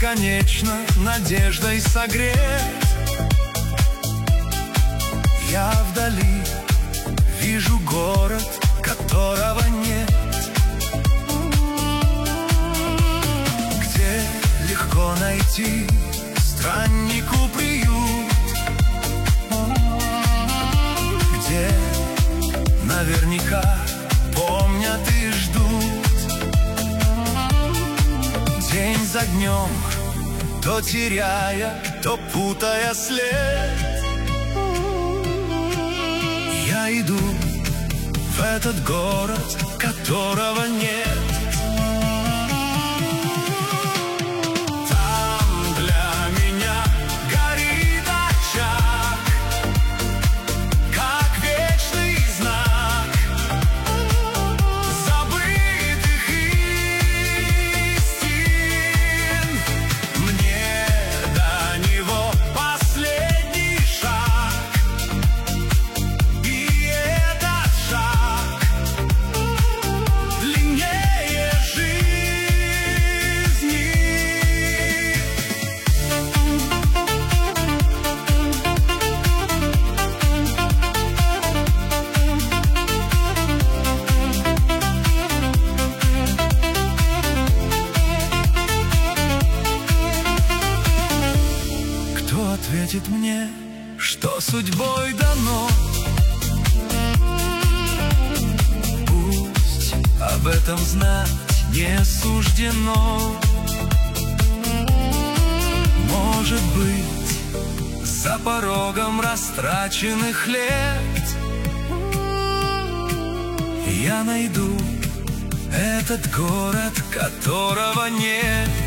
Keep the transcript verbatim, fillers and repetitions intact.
бесконечно надеждой согрет. Я вдали вижу город, которого нет, где легко найти страннику приют, где наверняка помнят и ждут. День за днем, то теряя, то путая след, я иду в этот город, которого нет. Там для меня горит очаг, как вечный знак забытых истин. Мне до него последний шаг, и этот шаг длиннее жизни. Кто ответит мне, что судьбой дано? Пусть об этом знать не суждено. Может быть, за порогом растраченных лет я найду этот город, которого нет.